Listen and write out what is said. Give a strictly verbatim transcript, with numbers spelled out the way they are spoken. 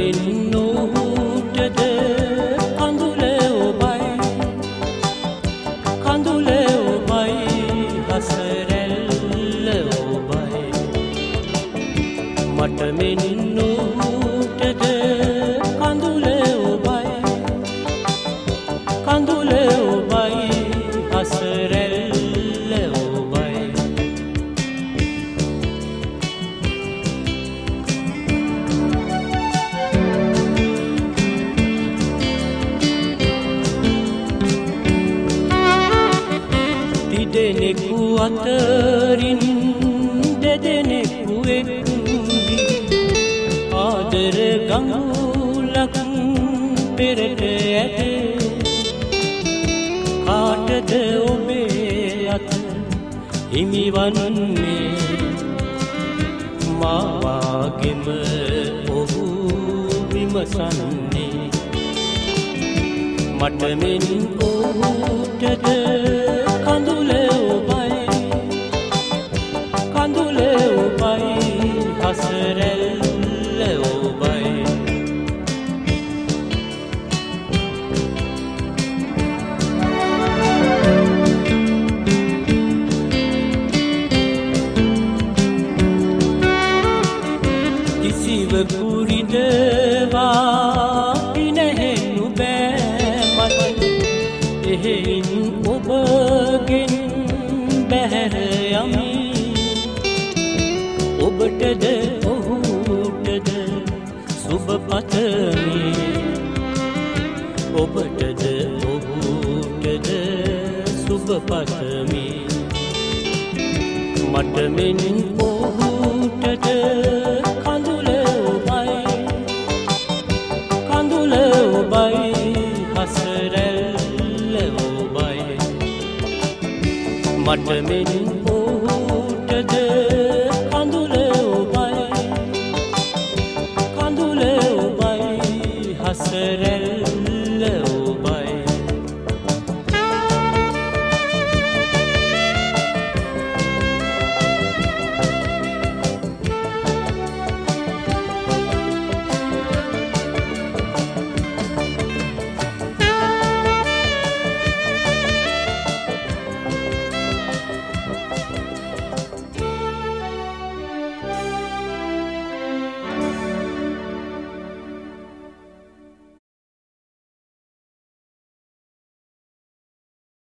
මෙන් නොහුටද කඳුල ඔබයි කඳුල ඔබයි හසරැල්ල ඔබයි මට මෙන් නොහුටද කඳුල ඔබයි කඳුල ඔබයි හසරැල්ල ඔබයි දෙනෙකු අතරින් දෙදෙනෙකු එක්වී ආදර ගඟුලක් පෙරට ඇත කාටද ඔබේ අත හිමිවන්නේ මා වාගෙම ඔහු විමසන්නේ මට මෙන් ඔහුටද කඳුල ඔබයි කඳුල ඔබයි හසරැල්ල ඔබයි කිසිවකු රිදවා පිනහෙන්නු බෑ මට එහෙයින් ඔබගෙන් බැහැර යමි ඔබටද ඔහුටද සුබ පතමි ඔබටද ඔහුටද සුබ පතමි මට මෙන් ඔහුටද කඳුල ඔබයි කඳුල ඔබයි හසරැල්ල ඔබයි මට මෙන් ඔහුටද කඳුල ඔබයි කඳුල ඔබයි හසරැල්ල